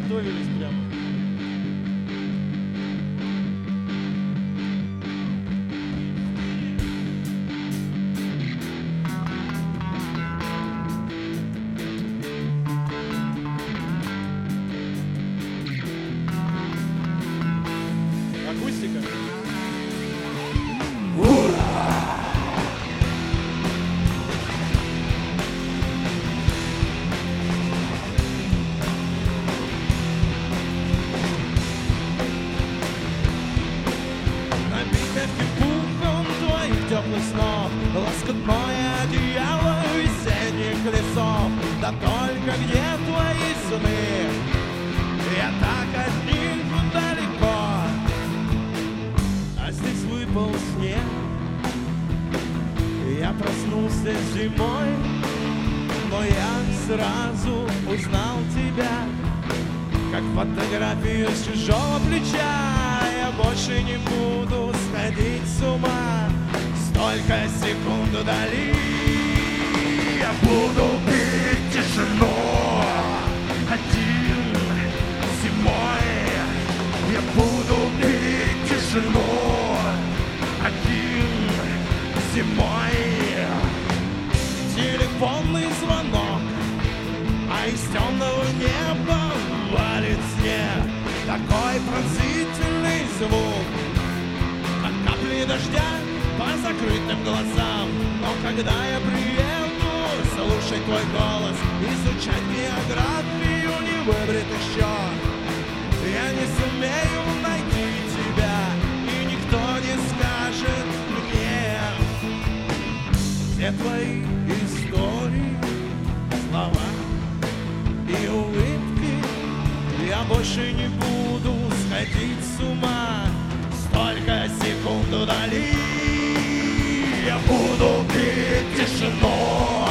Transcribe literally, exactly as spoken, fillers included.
готовились прямо. Акустика. Теплых снов, лоскутное одеяло весенних лесов. Да только где твои сны? Я так от них далеко. А здесь выпал снег. Я проснулся зимой, но я сразу узнал тебя, как фотографию с чужого плеча. Я больше не буду сходить с ума. Только секунду дали, я буду пить тишину один зимой. Я буду пить тишину один зимой. Телефонный звонок, а из темного неба валит снег. Такой пронзительный звук, как капли дождя по закрытым глазам. Но когда я приеду слушать твой голос, изучать биографию невыбритых щек, я не сумею найти тебя, и никто не скажет мне, где твои истории, слова и улыбки. Я больше не буду сходить с ума. Столько секунду дали. Я буду пить тишину